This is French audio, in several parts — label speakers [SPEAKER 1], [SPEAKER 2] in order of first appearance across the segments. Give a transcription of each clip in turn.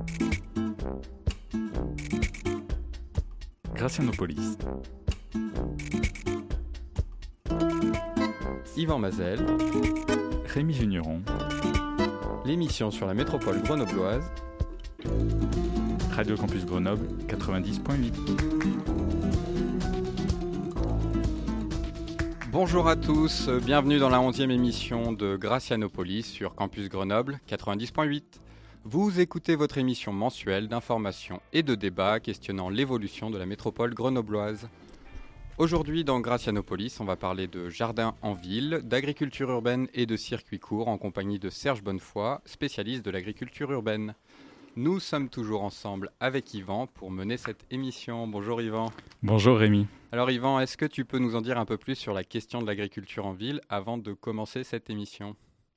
[SPEAKER 1] Gracianopolis.
[SPEAKER 2] Yvan Mazel,
[SPEAKER 1] Rémi Vigneron,
[SPEAKER 2] l'émission sur la métropole grenobloise,
[SPEAKER 1] Radio Campus Grenoble 90.8.
[SPEAKER 2] Bonjour à tous, bienvenue dans la 11e émission de Gracianopolis sur Campus Grenoble 90.8. Vous écoutez votre émission mensuelle d'information et de débat questionnant l'évolution de la métropole grenobloise. Aujourd'hui dans Gracianopolis, on va parler de jardins en ville, d'agriculture urbaine et de circuits courts en compagnie de Serge Bonnefoy, spécialiste de l'agriculture urbaine. Nous sommes toujours ensemble avec Yvan pour mener cette émission. Bonjour Yvan.
[SPEAKER 1] Bonjour Rémi.
[SPEAKER 2] Alors Yvan, est-ce que tu peux nous en dire un peu plus sur la question de l'agriculture en ville avant de commencer cette émission ?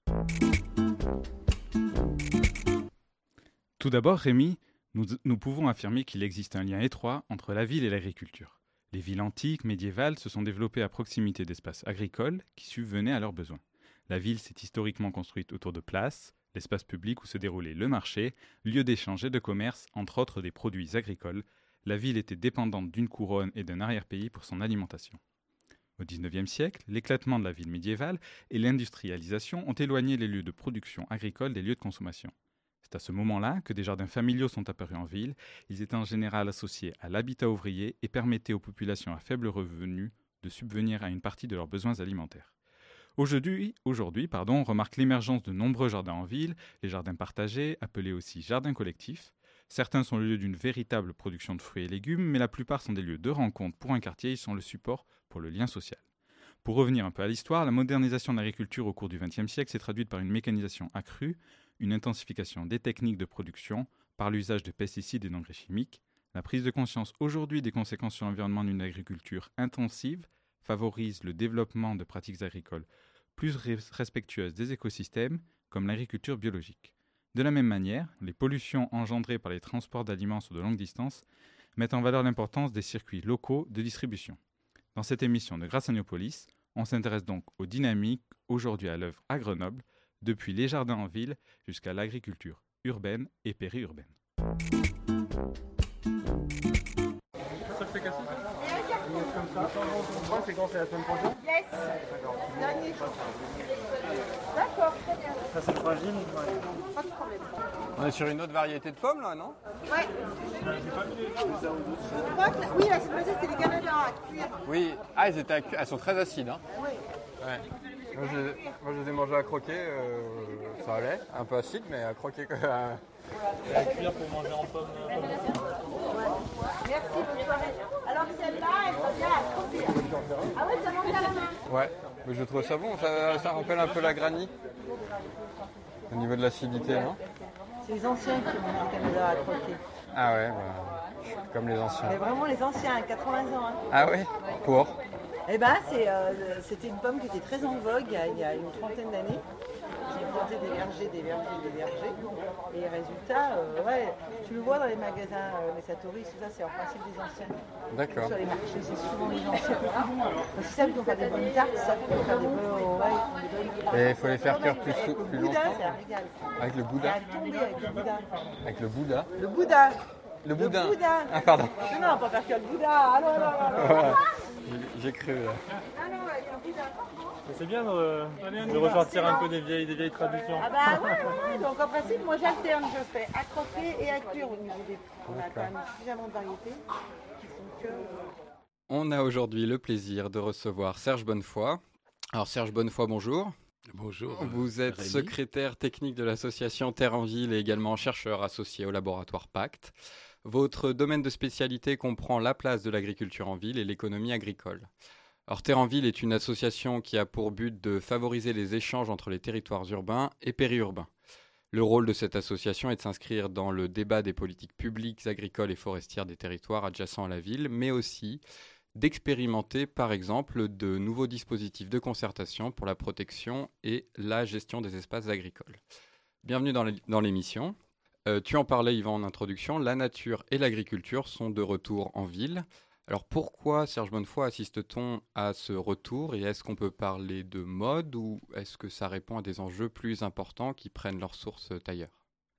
[SPEAKER 1] Tout d'abord Rémi, nous pouvons affirmer qu'il existe un lien étroit entre la ville et l'agriculture. Les villes antiques, médiévales se sont développées à proximité d'espaces agricoles qui subvenaient à leurs besoins. La ville s'est historiquement construite autour de places, l'espace public où se déroulait le marché, lieu d'échange et de commerce, entre autres des produits agricoles. La ville était dépendante d'une couronne et d'un arrière-pays pour son alimentation. Au XIXe siècle, l'éclatement de la ville médiévale et l'industrialisation ont éloigné les lieux de production agricole des lieux de consommation. C'est à ce moment-là que des jardins familiaux sont apparus en ville. Ils étaient en général associés à l'habitat ouvrier et permettaient aux populations à faible revenu de subvenir à une partie de leurs besoins alimentaires. Aujourd'hui, on remarque l'émergence de nombreux jardins en ville, les jardins partagés, appelés aussi jardins collectifs. Certains sont le lieu d'une véritable production de fruits et légumes, mais la plupart sont des lieux de rencontre pour un quartier et sont le support pour le lien social. Pour revenir un peu à l'histoire, la modernisation de l'agriculture au cours du XXe siècle s'est traduite par une mécanisation accrue, une intensification des techniques de production par l'usage de pesticides et d'engrais chimiques. La prise de conscience aujourd'hui des conséquences sur l'environnement d'une agriculture intensive favorise le développement de pratiques agricoles plus respectueuses des écosystèmes, comme l'agriculture biologique. De la même manière, les pollutions engendrées par les transports d'aliments sur de longues distances mettent en valeur l'importance des circuits locaux de distribution. Dans cette émission de Gracianopolis, on s'intéresse donc aux dynamiques aujourd'hui à l'œuvre à Grenoble, depuis les jardins en ville jusqu'à l'agriculture urbaine et périurbaine.
[SPEAKER 3] Ça fait casser ça ? Comme ça. C'est quand, c'est la semaine prochaine ?
[SPEAKER 4] Yes. Dernier jour. D'accord, très bien.
[SPEAKER 3] Ça c'est fragile.
[SPEAKER 4] Pas de problème.
[SPEAKER 2] On est sur une autre variété de pommes là, non ?
[SPEAKER 4] Ouais. Oui, la semaine passée, c'était les Canadiens à cuire.
[SPEAKER 2] Oui, elles sont très acides. Hein.
[SPEAKER 4] Oui.
[SPEAKER 2] Ouais. Moi je les ai mangées à croquer, ça allait, un peu acide mais à croquer quand même.
[SPEAKER 3] Et à cuire pour manger en pomme.
[SPEAKER 4] Merci, bonne soirée. Alors celle-là, elle va bien à croquer. Ah ouais, ça manque à la main.
[SPEAKER 2] Ouais, mais je trouve ça bon, ça rappelle un peu la granny. Au niveau de l'acidité, non ?
[SPEAKER 4] C'est les anciens qui mangent les Canadiens à croquer.
[SPEAKER 2] Ah ouais, comme les anciens.
[SPEAKER 4] Mais vraiment les anciens, 80 ans. Hein.
[SPEAKER 2] Ah ouais ? Pour ?
[SPEAKER 4] Eh ben, c'était une pomme qui était très en vogue il y a une trentaine d'années. J'ai planté des vergers. Et résultat, tu le vois dans les magasins, les Satori, tout ça, c'est en principe des anciens.
[SPEAKER 2] D'accord.
[SPEAKER 4] Sur les marchés, c'est souvent les anciens. Parce qu'ils savent qu'ils vont faire des bonnes tartes, ils savent qu'ils vont faire des bonnes...
[SPEAKER 2] Et il faut les faire cuire plus
[SPEAKER 4] Le Bouddha,
[SPEAKER 2] longtemps.
[SPEAKER 4] c'est un régal.
[SPEAKER 2] Avec le
[SPEAKER 4] Ça
[SPEAKER 2] Bouddha.
[SPEAKER 4] a tombé avec le Bouddha.
[SPEAKER 2] Avec le Bouddha.
[SPEAKER 4] Le Bouddha.
[SPEAKER 2] Le boudin.
[SPEAKER 4] Le Bouddha.
[SPEAKER 2] Ah pardon.
[SPEAKER 4] Non, pas faire que le Bouddha. Ah non.
[SPEAKER 2] J'ai cru là.
[SPEAKER 4] Ah non, avec le Bouddha.
[SPEAKER 3] Mais c'est bien de ressortir un peu des vieilles traditions.
[SPEAKER 4] Ah bah ouais. Donc en principe, moi j'alterne, je fais à croquer et à cuire au niveau des prix. On a quand même suffisamment de variétés qui font que...
[SPEAKER 2] On a aujourd'hui le plaisir de recevoir Serge Bonnefoy. Alors Serge Bonnefoy, bonjour.
[SPEAKER 5] Bonjour.
[SPEAKER 2] Vous êtes
[SPEAKER 5] Rémi.
[SPEAKER 2] secrétaire technique de l'association Terre en Ville et également chercheur associé au laboratoire Pacte. Votre domaine de spécialité comprend la place de l'agriculture en ville et l'économie agricole. Alors Terre en Ville est une association qui a pour but de favoriser les échanges entre les territoires urbains et périurbains. Le rôle de cette association est de s'inscrire dans le débat des politiques publiques, agricoles et forestières des territoires adjacents à la ville, mais aussi d'expérimenter par exemple de nouveaux dispositifs de concertation pour la protection et la gestion des espaces agricoles. Bienvenue dans l'émission. Tu en parlais Yvan en introduction, la nature et l'agriculture sont de retour en ville. Alors pourquoi, Serge Bonnefoy, assiste-t-on à ce retour et est-ce qu'on peut parler de mode ou est-ce que ça répond à des enjeux plus importants qui prennent leur source ailleurs ?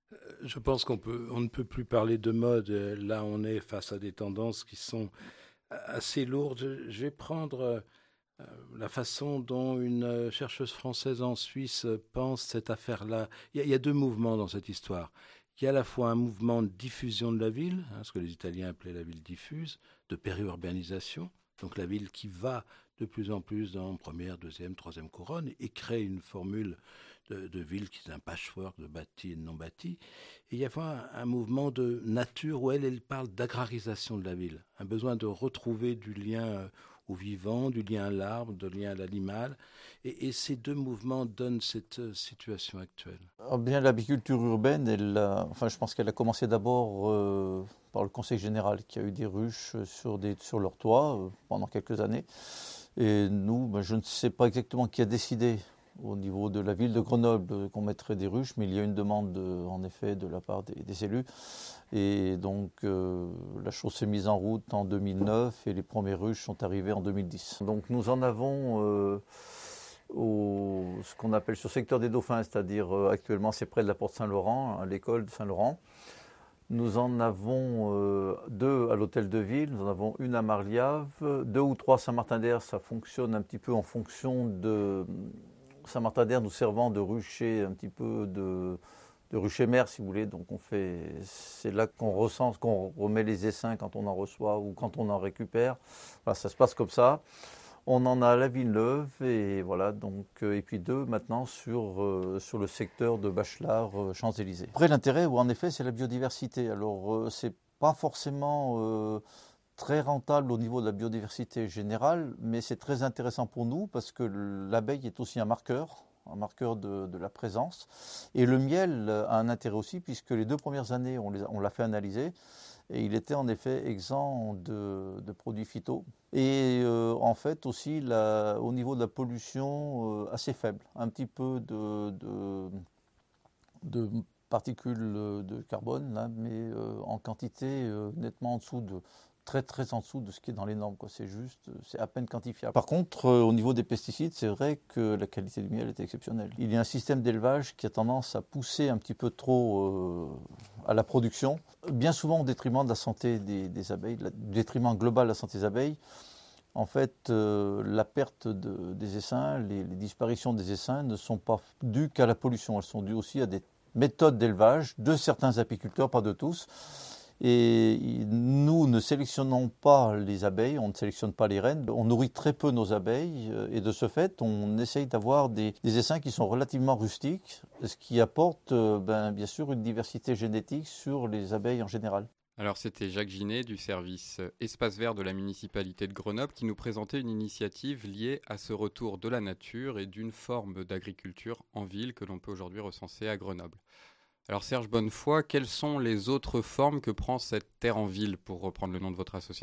[SPEAKER 5] Je pense on ne peut plus parler de mode. Là, on est face à des tendances qui sont assez lourdes. Je vais prendre la façon dont une chercheuse française en Suisse pense cette affaire-là. Il y a deux mouvements dans cette histoire. Il y a à la fois un mouvement de diffusion de la ville, ce que les Italiens appelaient la ville diffuse, de périurbanisation, donc la ville qui va de plus en plus dans première, deuxième, troisième couronne et crée une formule de ville qui est un patchwork de bâti et de non bâti. Et il y a un mouvement de nature où elle parle d'agrarisation de la ville, un besoin de retrouver du lien au vivant, du lien à l'arbre, du lien à l'animal. Et ces deux mouvements donnent cette situation actuelle.
[SPEAKER 6] Alors bien, l'apiculture urbaine, je pense qu'elle a commencé d'abord par le Conseil général, qui a eu des ruches sur leur toit pendant quelques années. Et nous, je ne sais pas exactement qui a décidé au niveau de la ville de Grenoble qu'on mettrait des ruches, mais il y a une demande en effet de la part des élus. Et donc la chose s'est mise en route en 2009 et les premières ruches sont arrivées en 2010. Donc nous en avons ce qu'on appelle sur le secteur des Dauphins, c'est-à-dire actuellement c'est près de la porte Saint-Laurent, à l'école de Saint-Laurent. Nous en avons 2 à l'hôtel de ville, nous en avons une à Marliave, 2 ou 3 à Saint-Martin-d'Air, ça fonctionne un petit peu en fonction de Saint-Martin-d'Air nous servant de rucher, un petit peu de rucher mère si vous voulez. Donc c'est là qu'on recense, qu'on remet les essaims quand on en reçoit ou quand on en récupère. Voilà, ça se passe comme ça. On en a à la Villeneuve et voilà, donc, et puis 2 maintenant sur le secteur de Bachelard, Champs-Élysées. Après l'intérêt, en effet, c'est la biodiversité. Alors c'est pas forcément très rentable au niveau de la biodiversité générale, mais c'est très intéressant pour nous parce que l'abeille est aussi un marqueur de la présence. Et le miel a un intérêt aussi puisque les 2 premières années, on l'a fait analyser. Et il était en effet exempt de produits phyto. Et en fait aussi au niveau de la pollution assez faible. Un petit peu de particules de carbone, là, mais en quantité nettement en dessous très très en dessous de ce qui est dans les normes. C'est à peine quantifiable. Par contre, au niveau des pesticides, c'est vrai que la qualité du miel est exceptionnelle. Il y a un système d'élevage qui a tendance à pousser un petit peu trop à la production, bien souvent au détriment de la santé des abeilles, au détriment global de la santé des abeilles. En fait, la perte des essaims, les disparitions des essaims ne sont pas dues qu'à la pollution. Elles sont dues aussi à des méthodes d'élevage de certains apiculteurs, pas de tous. Et nous ne sélectionnons pas les abeilles, on ne sélectionne pas les reines, on nourrit très peu nos abeilles et de ce fait on essaye d'avoir des essaims qui sont relativement rustiques, ce qui apporte bien sûr une diversité génétique sur les abeilles en général.
[SPEAKER 2] Alors c'était Jacques Ginet du service Espace Vert de la municipalité de Grenoble qui nous présentait une initiative liée à ce retour de la nature et d'une forme d'agriculture en ville que l'on peut aujourd'hui recenser à Grenoble. Alors Serge Bonnefoy, quelles sont les autres formes que prend cette terre en ville, pour reprendre le nom de votre association ?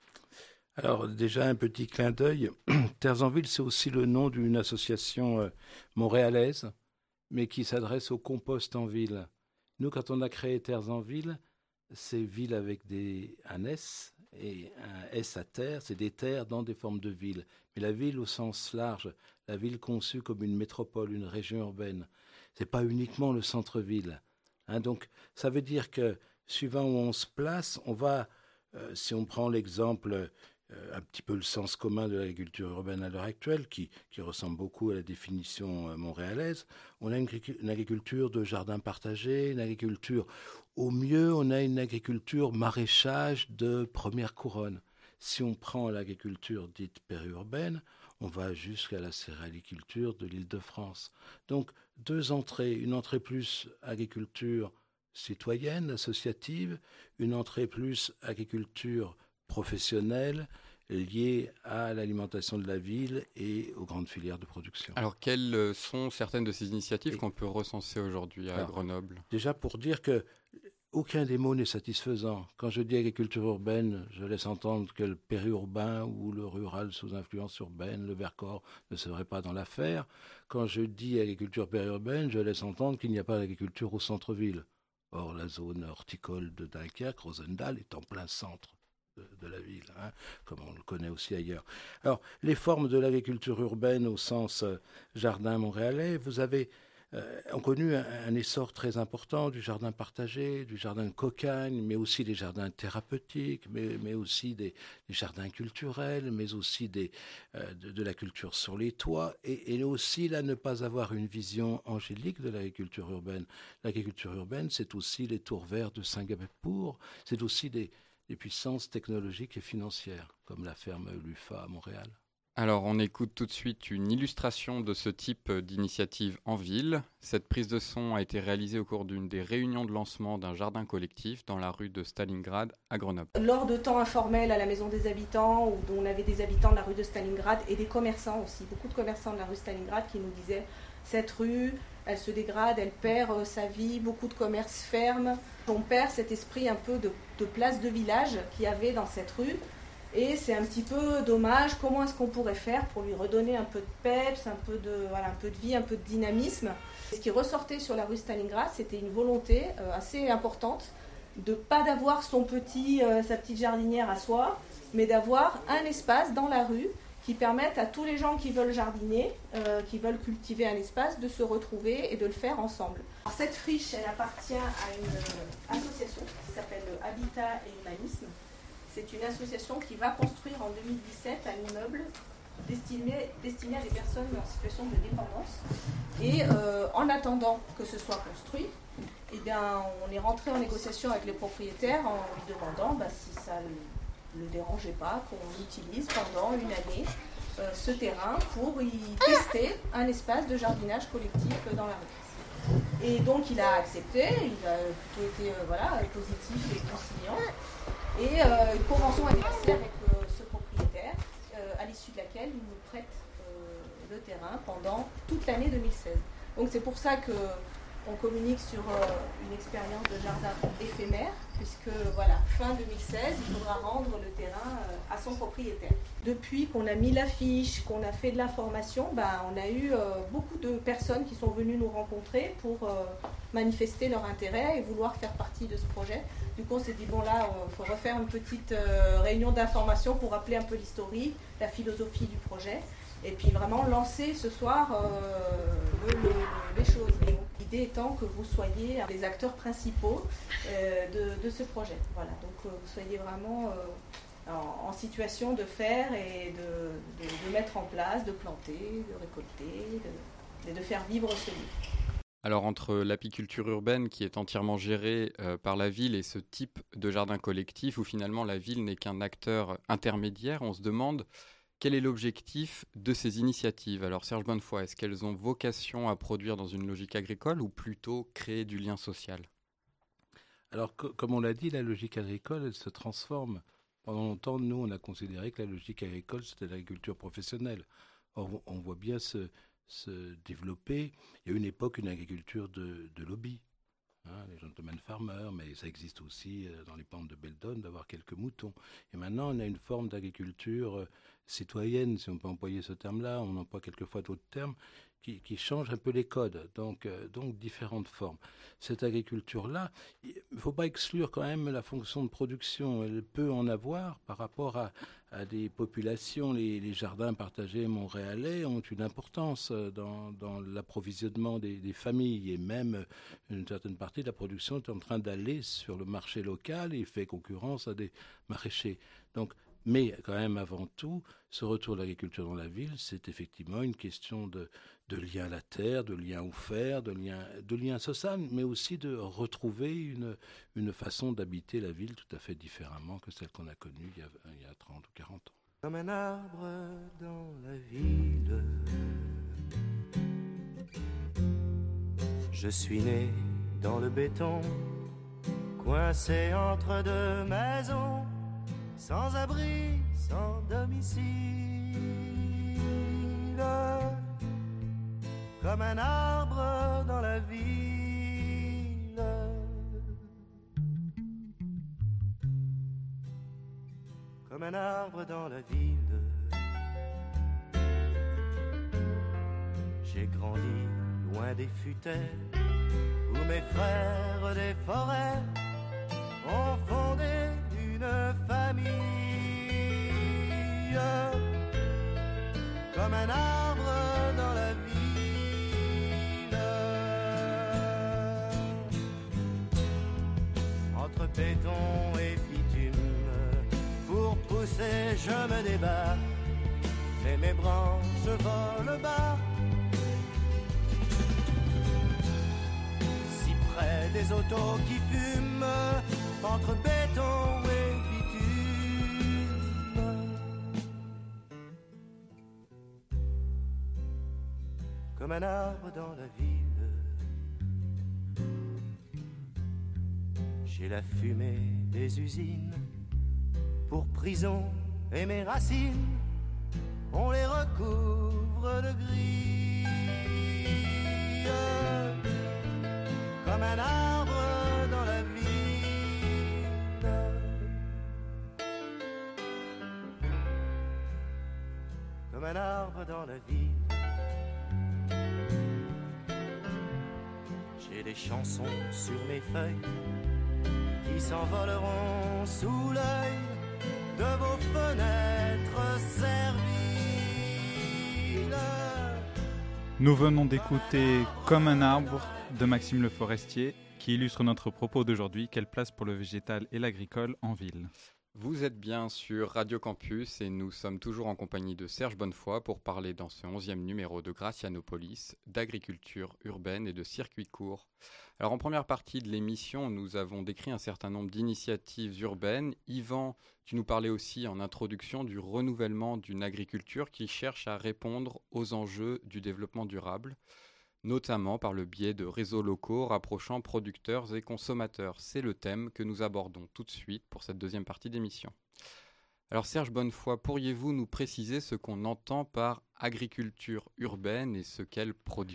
[SPEAKER 5] Alors déjà un petit clin d'œil, Terres en ville c'est aussi le nom d'une association montréalaise, mais qui s'adresse au compost en ville. Nous quand on a créé Terres en ville, c'est ville avec un S et un S à terre, c'est des terres dans des formes de ville. Mais la ville au sens large, la ville conçue comme une métropole, une région urbaine. C'est pas uniquement le centre-ville. Donc, ça veut dire que, suivant où on se place, on va, si on prend l'exemple, un petit peu le sens commun de l'agriculture urbaine à l'heure actuelle, qui ressemble beaucoup à la définition montréalaise, on a une agriculture de jardin partagé, une agriculture, au mieux, on a une agriculture maraîchage de première couronne. Si on prend l'agriculture dite périurbaine, on va jusqu'à la céréaliculture de l'Île-de-France. Donc, 2 entrées. Une entrée plus agriculture citoyenne, associative, une entrée plus agriculture professionnelle, liée à l'alimentation de la ville et aux grandes filières de production.
[SPEAKER 2] Alors, quelles sont certaines de ces initiatives qu'on peut recenser aujourd'hui à Grenoble ?
[SPEAKER 5] Déjà, pour dire que aucun des mots n'est satisfaisant. Quand je dis agriculture urbaine, je laisse entendre que le périurbain ou le rural sous influence urbaine, le Vercors, ne serait pas dans l'affaire. Quand je dis agriculture périurbaine, je laisse entendre qu'il n'y a pas d'agriculture au centre-ville. Or, la zone horticole de Dunkerque, Rosendal, est en plein centre de la ville, comme on le connaît aussi ailleurs. Alors, les formes de l'agriculture urbaine au sens jardin montréalais, vous avez ont connu un essor très important du jardin partagé, du jardin de cocagne, mais aussi des jardins thérapeutiques, mais aussi des jardins culturels, mais aussi de la culture sur les toits, et aussi là ne pas avoir une vision angélique de l'agriculture urbaine. L'agriculture urbaine, c'est aussi les tours verts de Singapour, c'est aussi des puissances technologiques et financières, comme la ferme Lufa à Montréal.
[SPEAKER 2] Alors, on écoute tout de suite une illustration de ce type d'initiative en ville. Cette prise de son a été réalisée au cours d'une des réunions de lancement d'un jardin collectif dans la rue de Stalingrad à Grenoble.
[SPEAKER 7] Lors de temps informels à la Maison des Habitants, où on avait des habitants de la rue de Stalingrad et des commerçants aussi, beaucoup de commerçants de la rue Stalingrad qui nous disaient « cette rue, elle se dégrade, elle perd sa vie, beaucoup de commerces ferment ». On perd cet esprit un peu de place de village qu'il y avait dans cette rue. Et c'est un petit peu dommage, comment est-ce qu'on pourrait faire pour lui redonner un peu de peps, un peu de vie, un peu de dynamisme. Et ce qui ressortait sur la rue Stalingrad, c'était une volonté assez importante de pas d'avoir sa petite jardinière à soi, mais d'avoir un espace dans la rue qui permette à tous les gens qui veulent jardiner, qui veulent cultiver un espace, de se retrouver et de le faire ensemble. Alors, cette friche, elle appartient à une association qui s'appelle Habitat et Humanisme. C'est une association qui va construire en 2017 un immeuble destiné à des personnes en situation de dépendance. Et en attendant que ce soit construit, eh bien, on est rentré en négociation avec les propriétaires en lui demandant si ça ne le dérangeait pas qu'on utilise pendant une année ce terrain pour y tester un espace de jardinage collectif dans la rue. Et donc il a accepté, il a plutôt été positif et conciliant. Et une convention a été passée avec ce propriétaire, à l'issue de laquelle il nous prête le terrain pendant toute l'année 2016. Donc c'est pour ça qu'on communique sur une expérience de jardin éphémère, puisque fin 2016, il faudra rendre le terrain à son propriétaire. Depuis qu'on a mis l'affiche, qu'on a fait de la formation, on a eu beaucoup de personnes qui sont venues nous rencontrer pour manifester leur intérêt et vouloir faire partie de ce projet. Du coup, on s'est dit, il faut refaire une petite réunion d'information pour rappeler un peu l'historique, la philosophie du projet, et puis vraiment lancer ce soir les choses. Et l'idée étant que vous soyez les acteurs principaux de ce projet. Voilà, donc vous soyez vraiment en situation de faire et de mettre en place, de planter, de récolter, et de faire vivre ce lieu.
[SPEAKER 2] Alors entre l'apiculture urbaine qui est entièrement gérée par la ville et ce type de jardin collectif où finalement la ville n'est qu'un acteur intermédiaire, on se demande quel est l'objectif de ces initiatives. Alors Serge Bonnefoy, est-ce qu'elles ont vocation à produire dans une logique agricole ou plutôt créer du lien social ?
[SPEAKER 5] Alors comme on l'a dit, la logique agricole, elle se transforme. Pendant longtemps, nous, on a considéré que la logique agricole, c'était l'agriculture professionnelle. Or, on voit bien se développer. Il y a une époque, une agriculture de lobby, les gentlemen farmers, mais ça existe aussi dans les pentes de Beldon d'avoir quelques moutons. Et maintenant, on a une forme d'agriculture citoyenne, si on peut employer ce terme-là. On emploie quelquefois d'autres termes qui changent un peu les codes, donc différentes formes. Cette agriculture-là, il ne faut pas exclure quand même la fonction de production. Elle peut en avoir par rapport à des populations. Les jardins partagés montréalais ont une importance dans l'approvisionnement des familles, et même une certaine partie de la production est en train d'aller sur le marché local et fait concurrence à des maraîchers. Mais quand même, avant tout, ce retour de l'agriculture dans la ville, c'est effectivement une question de lien à la terre, de lien au fer, de lien social, mais aussi de retrouver une façon d'habiter la ville tout à fait différemment que celle qu'on a connue il y a 30 ou 40 ans.
[SPEAKER 8] Comme un arbre dans la ville, je suis né dans le béton, coincé entre deux maisons, sans abri, sans domicile. Comme un arbre dans la ville, comme un arbre dans la ville. J'ai grandi loin des futaies, où mes frères des forêts ont fondé une famille. Comme un arbre dans la ville, entre béton et bitume. Pour pousser, je me débat, mais mes branches volent bas. Si près des autos qui fument, entre béton et bitume. Comme un arbre dans la ville, j'ai la fumée des usines pour prison et mes racines, on les recouvre de gris. Comme un arbre dans la ville, comme un arbre dans la ville. J'ai des chansons sur mes feuilles qui s'envoleront sous l'œil de vos fenêtres serviles.
[SPEAKER 1] Nous venons d'écouter Comme un arbre de Maxime Le Forestier, qui illustre notre propos d'aujourd'hui, quelle place pour le végétal et l'agricole en ville.
[SPEAKER 2] Vous êtes bien sur Radio Campus et nous sommes toujours en compagnie de Serge Bonnefoy pour parler dans ce 11e numéro de Gracianopolis d'agriculture urbaine et de circuits courts. Alors en première partie de l'émission, nous avons décrit un certain nombre d'initiatives urbaines. Yvan, tu nous parlais aussi en introduction du renouvellement d'une agriculture qui cherche à répondre aux enjeux du développement durable, notamment par le biais de réseaux locaux rapprochant producteurs et consommateurs. C'est le thème que nous abordons tout de suite pour cette deuxième partie d'émission. Alors Serge Bonnefoy, pourriez-vous nous préciser ce qu'on entend par agriculture urbaine et ce qu'elle produit ?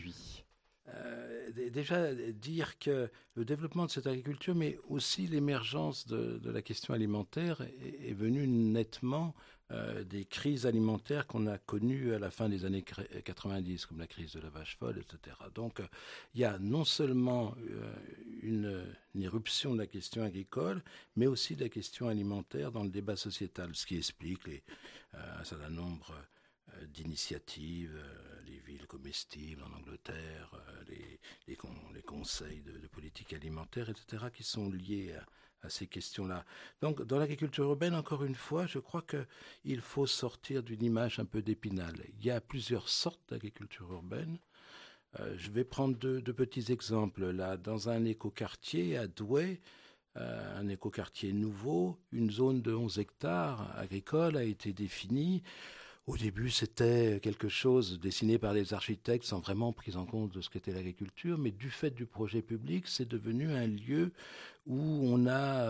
[SPEAKER 5] Déjà, dire que le développement de cette agriculture, mais aussi l'émergence de la question alimentaire est venue nettement des crises alimentaires qu'on a connues à la fin des années 90, comme la crise de la vache folle, etc. Donc, il y a non seulement une irruption de la question agricole, mais aussi de la question alimentaire dans le débat sociétal, ce qui explique un certain nombre d'initiatives, les villes comestibles en Angleterre, les conseils de politique alimentaire, etc., qui sont liés à ces questions-là. Donc, dans l'agriculture urbaine, encore une fois, je crois qu'il faut sortir d'une image un peu d'Épinal. Il y a plusieurs sortes d'agriculture urbaine. Je vais prendre deux petits exemples. Là, dans un écoquartier à Douai, un écoquartier nouveau, une zone de 11 hectares agricole a été définie. Au début, c'était quelque chose dessiné par les architectes sans vraiment prise en compte de ce qu'était l'agriculture, mais du fait du projet public, c'est devenu un lieu où on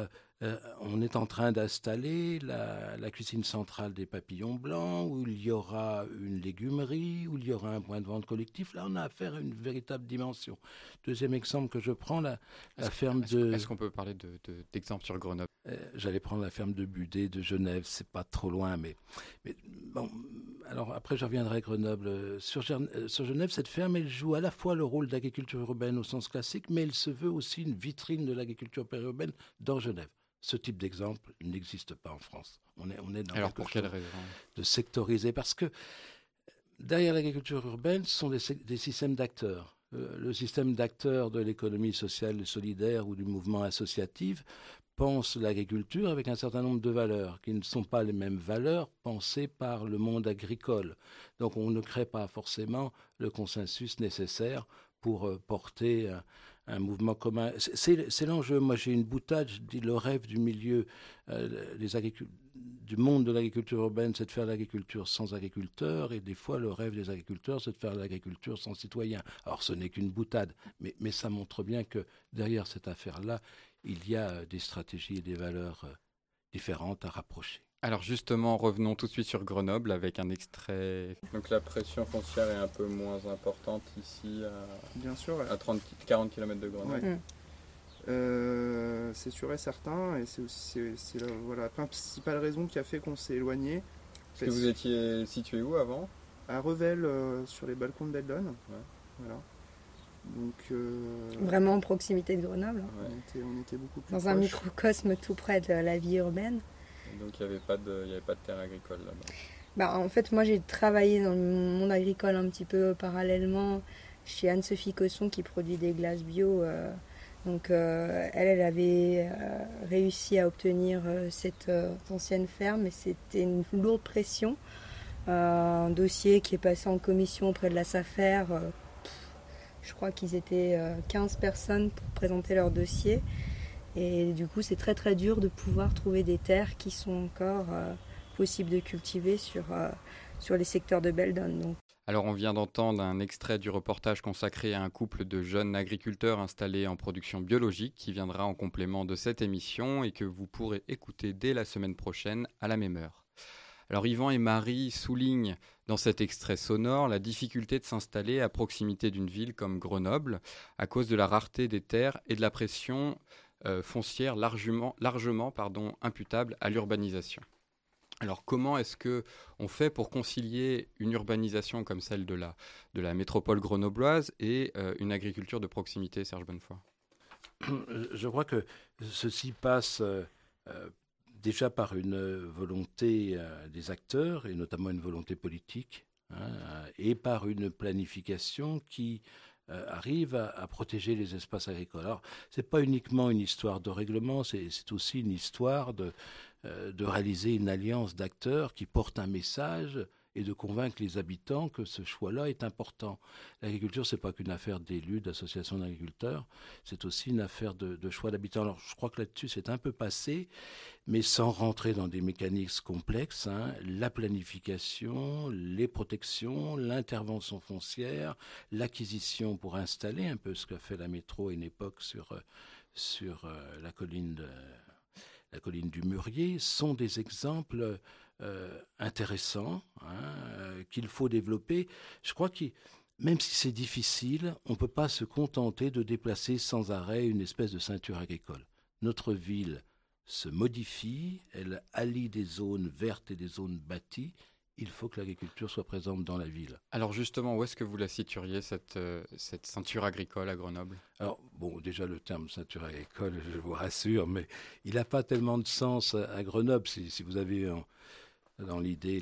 [SPEAKER 5] est en train d'installer la cuisine centrale des Papillons Blancs, où il y aura une légumerie, où il y aura un point de vente collectif. Là, on a affaire à une véritable dimension. Deuxième exemple que je prends, la ferme de...
[SPEAKER 2] Est-ce qu'on peut parler d'exemple sur Grenoble ?
[SPEAKER 5] J'allais prendre la ferme de Budé de Genève, c'est pas trop loin, mais bon. Alors après, je reviendrai à Grenoble. Sur Genève, cette ferme, elle joue à la fois le rôle d'agriculture urbaine au sens classique, mais elle se veut aussi une vitrine de l'agriculture périurbaine dans Genève. Ce type d'exemple n'existe pas en France. On est dans
[SPEAKER 2] Alors pour quelle raison ?
[SPEAKER 5] De sectoriser, parce que derrière l'agriculture urbaine, ce sont des systèmes d'acteurs. Le système d'acteurs de l'économie sociale et solidaire ou du mouvement associatif pense l'agriculture avec un certain nombre de valeurs qui ne sont pas les mêmes valeurs pensées par le monde agricole. Donc on ne crée pas forcément le consensus nécessaire pour porter un mouvement commun. C'est l'enjeu. Moi j'ai une boutade, je dis le rêve du milieu du monde de l'agriculture urbaine, c'est de faire l'agriculture sans agriculteurs, et des fois le rêve des agriculteurs, c'est de faire l'agriculture sans citoyens. Alors ce n'est qu'une boutade, mais ça montre bien que derrière cette affaire-là, il y a des stratégies et des valeurs différentes à rapprocher.
[SPEAKER 2] Alors justement, revenons tout de suite sur Grenoble avec un extrait. Donc la pression foncière est un peu moins importante ici,
[SPEAKER 3] Bien sûr, ouais.
[SPEAKER 2] à 40 km de Grenoble.
[SPEAKER 3] Ouais. C'est sûr et certain, et c'est la principale raison qui a fait qu'on s'est éloigné.
[SPEAKER 2] Est-ce que vous étiez situé où avant ?
[SPEAKER 3] À Revel, sur les balcons de Beldon.
[SPEAKER 2] Ouais.
[SPEAKER 3] Voilà. Donc,
[SPEAKER 9] vraiment en proximité de Grenoble.
[SPEAKER 3] Ouais. On était beaucoup plus
[SPEAKER 9] dans
[SPEAKER 3] proche.
[SPEAKER 9] Un microcosme tout près de la vie urbaine.
[SPEAKER 2] Donc il n'y avait pas de terre agricole là-bas.
[SPEAKER 9] En fait, moi j'ai travaillé dans le monde agricole un petit peu parallèlement chez Anne-Sophie Cosson qui produit des glaces bio Donc elle avait réussi à obtenir cette ancienne ferme, et c'était une lourde pression. Un dossier qui est passé en commission auprès de la SAFER. Je crois qu'ils étaient 15 personnes pour présenter leur dossier. Et du coup, c'est très très dur de pouvoir trouver des terres qui sont encore possibles de cultiver sur les secteurs de Beldon. Donc.
[SPEAKER 2] Alors on vient d'entendre un extrait du reportage consacré à un couple de jeunes agriculteurs installés en production biologique qui viendra en complément de cette émission et que vous pourrez écouter dès la semaine prochaine à la même heure. Alors Yvan et Marie soulignent dans cet extrait sonore la difficulté de s'installer à proximité d'une ville comme Grenoble à cause de la rareté des terres et de la pression foncière largement imputable à l'urbanisation. Alors comment est-ce qu'on fait pour concilier une urbanisation comme celle de la métropole grenobloise et une agriculture de proximité, Serge Bonnefoy ?
[SPEAKER 5] Je crois que ceci passe déjà par une volonté des acteurs, et notamment une volonté politique, et par une planification qui arrive à protéger les espaces agricoles. Alors, ce n'est pas uniquement une histoire de règlement, c'est aussi une histoire de réaliser une alliance d'acteurs qui portent un message et de convaincre les habitants que ce choix-là est important. L'agriculture, ce n'est pas qu'une affaire d'élus, d'associations d'agriculteurs, c'est aussi une affaire de choix d'habitants. Alors, je crois que là-dessus, c'est un peu passé, mais sans rentrer dans des mécanismes complexes, la planification, les protections, l'intervention foncière, l'acquisition pour installer, un peu ce qu'a fait la métro à une époque sur la colline du Murier, sont des exemples intéressants qu'il faut développer. Je crois que même si c'est difficile, on ne peut pas se contenter de déplacer sans arrêt une espèce de ceinture agricole. Notre ville se modifie, elle allie des zones vertes et des zones bâties. Il faut que l'agriculture soit présente dans la ville.
[SPEAKER 2] Alors justement, où est-ce que vous la situeriez, cette ceinture agricole à Grenoble ?
[SPEAKER 5] Alors, bon, déjà le terme ceinture agricole, je vous rassure, mais il n'a pas tellement de sens à Grenoble. Si vous avez dans l'idée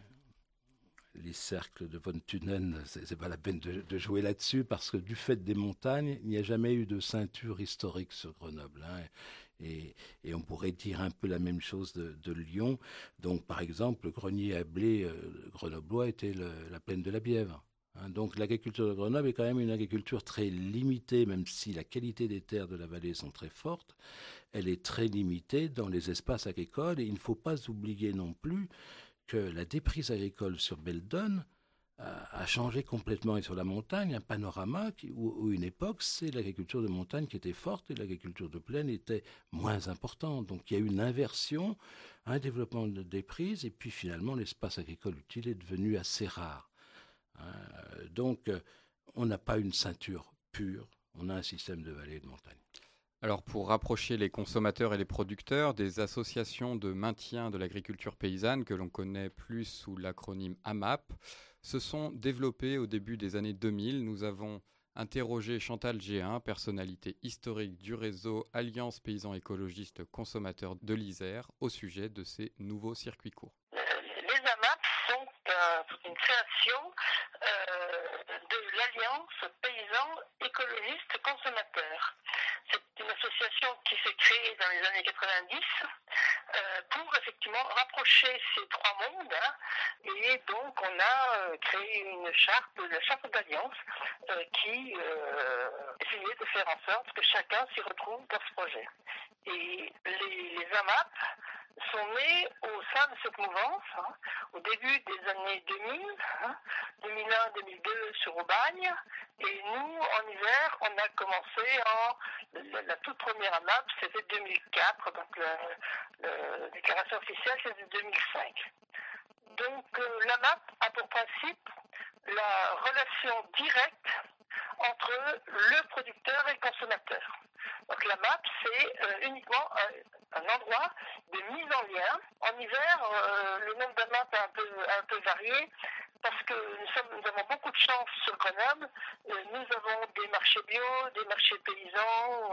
[SPEAKER 5] les cercles de von Thunen, c'est pas la peine de jouer là-dessus, parce que du fait des montagnes, il n'y a jamais eu de ceinture historique sur Grenoble. Et on pourrait dire un peu la même chose de Lyon. Donc, par exemple, le grenier à blé grenoblois était la plaine de la Bièvre. Donc, l'agriculture de Grenoble est quand même une agriculture très limitée, même si la qualité des terres de la vallée sont très fortes. Elle est très limitée dans les espaces agricoles. Et il ne faut pas oublier non plus que la déprise agricole sur Beldon a changé complètement, et sur la montagne, un panorama où une époque, c'est l'agriculture de montagne qui était forte et l'agriculture de plaine était moins importante. Donc il y a eu une inversion, un développement de déprise, et puis finalement l'espace agricole utile est devenu assez rare. Donc on n'a pas une ceinture pure, on a un système de vallées et de montagnes.
[SPEAKER 2] Alors pour rapprocher les consommateurs et les producteurs, des associations de maintien de l'agriculture paysanne, que l'on connaît plus sous l'acronyme AMAP, se sont développées au début des années 2000. Nous avons interrogé Chantal Géhin, personnalité historique du réseau Alliance Paysans Écologistes Consommateurs de l'Isère, au sujet de ces nouveaux circuits courts.
[SPEAKER 10] Les AMAP sont une création de l'Alliance Paysans Écologistes Consommateurs. C'est une association qui s'est créée dans les années 90 pour effectivement rapprocher ces trois mondes. Et donc on a créé une charte, la charte d'alliance, qui essayait de faire en sorte que chacun s'y retrouve dans ce projet. Et les AMAP sont nés au sein de cette mouvance, au début des années 2000, 2001-2002 sur Aubagne, et nous, en Isère, on a commencé la toute première AMAP, c'était 2004, donc la déclaration officielle, c'est de 2005. Donc l'AMAP a pour principe la relation directe entre le producteur et le consommateur. Donc la MAP, c'est uniquement un endroit de mise en lien. En hiver, le nombre d'AMAP est un peu varié parce que nous avons beaucoup de chance sur Grenoble. Nous avons des marchés bio, des marchés paysans,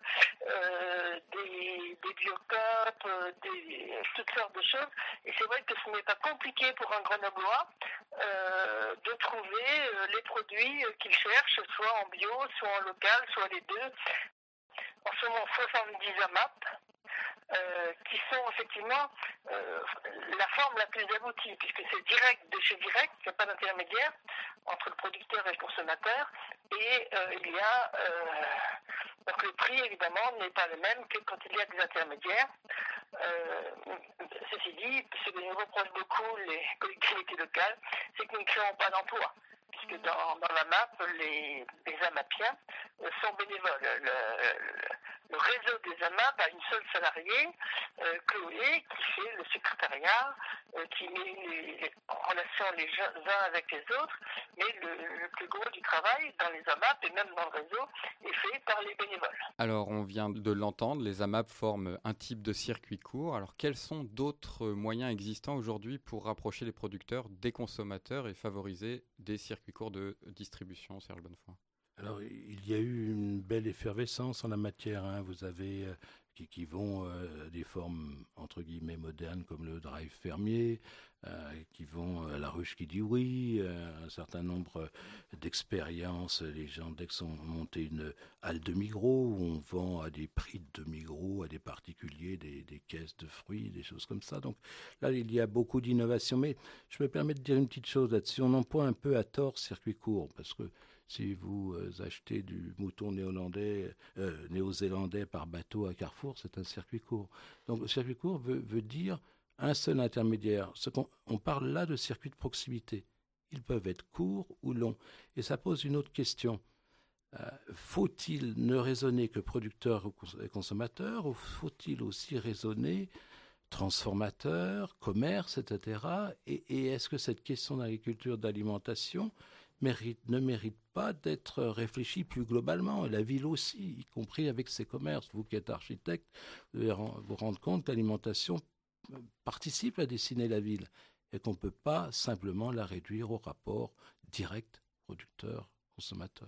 [SPEAKER 10] des biocopes, toutes sortes de choses. Et c'est vrai que ce n'est pas compliqué pour un Grenoblois de trouver les produits qu'il cherche, soit en bio, soit en local, soit les deux. en ce moment 70 AMAP, qui sont effectivement la forme la plus aboutie, puisque c'est direct de chez direct, il n'y a pas d'intermédiaire entre le producteur et le consommateur, et il y a donc le prix évidemment n'est pas le même que quand il y a des intermédiaires. Ceci dit, ce que nous reprochent beaucoup les collectivités locales, c'est que nous ne créons pas d'emplois, puisque dans la MAP, les AMAPiens sont bénévoles. Le réseau des AMAP a une seule salariée, Chloé, qui fait le secrétariat, qui met en relation les uns avec les autres, mais le plus gros du travail dans les AMAP et même dans le réseau est fait par les bénévoles.
[SPEAKER 2] Alors, on vient de l'entendre, les AMAP forment un type de circuit court. Alors, quels sont d'autres moyens existants aujourd'hui pour rapprocher les producteurs des consommateurs et favoriser des circuits courts de distribution, Serge Bonnefoy ?
[SPEAKER 5] Alors, il y a eu une belle effervescence en la matière. Vous avez qui vont des formes, entre guillemets, modernes, comme le drive fermier, qui vont à la ruche qui dit oui, un certain nombre d'expériences. Les gens d'Aix ont monté une halle de Migros, où on vend à des prix de Migros, à des particuliers, des caisses de fruits, des choses comme ça. Donc là, il y a beaucoup d'innovation. Mais je me permets de dire une petite chose là-dessus. On emploie un peu à tort circuit court, parce que si vous achetez du mouton néo-zélandais par bateau à Carrefour, c'est un circuit court. Donc le circuit court veut dire un seul intermédiaire. On parle là de circuits de proximité. Ils peuvent être courts ou longs. Et ça pose une autre question. Faut-il ne raisonner que producteur et consommateur, ou faut-il aussi raisonner transformateur, commerce, etc. Et est-ce que cette question d'agriculture, d'alimentation ne mérite pas d'être réfléchi plus globalement, et la ville aussi, y compris avec ses commerces. Vous qui êtes architecte, vous devez vous rendre compte que l'alimentation participe à dessiner la ville et qu'on ne peut pas simplement la réduire au rapport direct producteur-consommateur.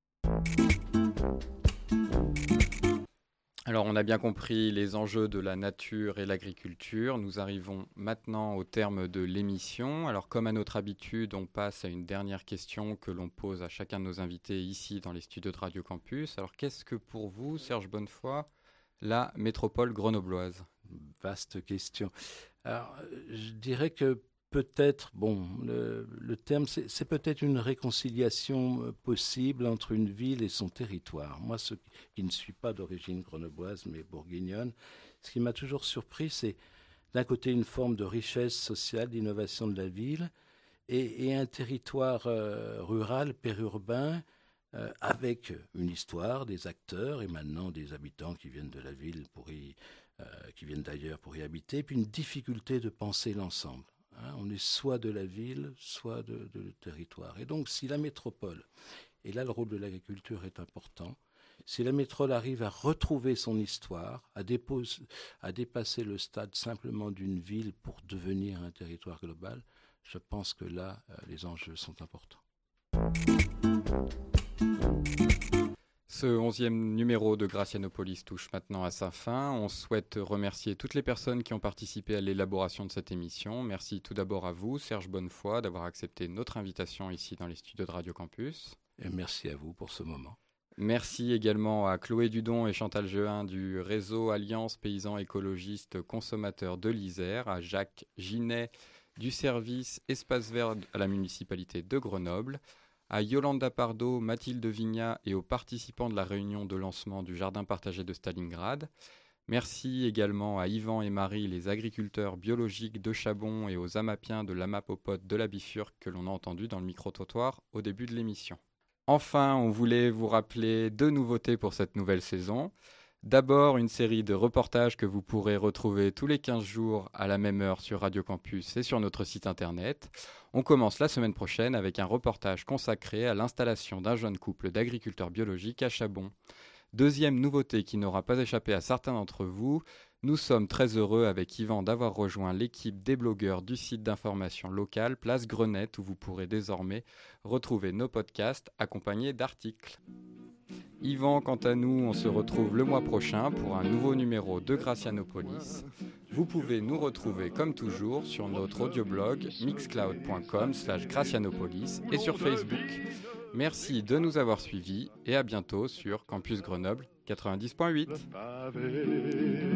[SPEAKER 2] Alors, on a bien compris les enjeux de la nature et l'agriculture. Nous arrivons maintenant au terme de l'émission. Alors, comme à notre habitude, on passe à une dernière question que l'on pose à chacun de nos invités ici dans les studios de Radio Campus. Alors, qu'est-ce que pour vous, Serge Bonnefoy, la métropole grenobloise ?
[SPEAKER 5] Vaste question. Alors, je dirais que peut-être, le terme, c'est peut-être une réconciliation possible entre une ville et son territoire. Moi, qui ne suis pas d'origine grenobloise, mais bourguignonne, ce qui m'a toujours surpris, c'est d'un côté une forme de richesse sociale, d'innovation de la ville, et un territoire rural, périurbain, avec une histoire, des acteurs, et maintenant des habitants qui viennent de la ville qui viennent d'ailleurs pour y habiter, puis une difficulté de penser l'ensemble. On est soit de la ville, soit de territoire. Et donc, si la métropole, et là le rôle de l'agriculture est important, si la métropole arrive à retrouver son histoire, à dépasser le stade simplement d'une ville pour devenir un territoire global, je pense que là, les enjeux sont importants.
[SPEAKER 2] Ce 11e numéro de Gracianopolis touche maintenant à sa fin. On souhaite remercier toutes les personnes qui ont participé à l'élaboration de cette émission. Merci tout d'abord à vous, Serge Bonnefoy, d'avoir accepté notre invitation ici dans les studios de Radio Campus.
[SPEAKER 5] Et merci à vous pour ce moment.
[SPEAKER 2] Merci également à Chloé Dudon et Chantal Jehin du réseau Alliance Paysans Écologistes Consommateurs de l'Isère, à Jacques Ginet du service Espace Vert à la municipalité de Grenoble, à Yolanda Pardo, Mathilde Vignat et aux participants de la réunion de lancement du jardin partagé de Stalingrad. Merci également à Yvan et Marie, les agriculteurs biologiques de Chabon, et aux amapiens de l'AMAP au Pot de la Bifurque que l'on a entendu dans le micro-trottoir au début de l'émission. Enfin, on voulait vous rappeler 2 nouveautés pour cette nouvelle saison. D'abord, une série de reportages que vous pourrez retrouver tous les 15 jours à la même heure sur Radio Campus et sur notre site internet. On commence la semaine prochaine avec un reportage consacré à l'installation d'un jeune couple d'agriculteurs biologiques à Chabon. Deuxième nouveauté qui n'aura pas échappé à certains d'entre vous, nous sommes très heureux avec Yvan d'avoir rejoint l'équipe des blogueurs du site d'information local Place Grenette, où vous pourrez désormais retrouver nos podcasts accompagnés d'articles. Yvan, quant à nous, on se retrouve le mois prochain pour un nouveau numéro de Gracianopolis. Vous pouvez nous retrouver comme toujours sur notre audioblog mixcloud.com/Gracianopolis et sur Facebook. Merci de nous avoir suivis et à bientôt sur Campus Grenoble 90.8.
[SPEAKER 11] Le pavé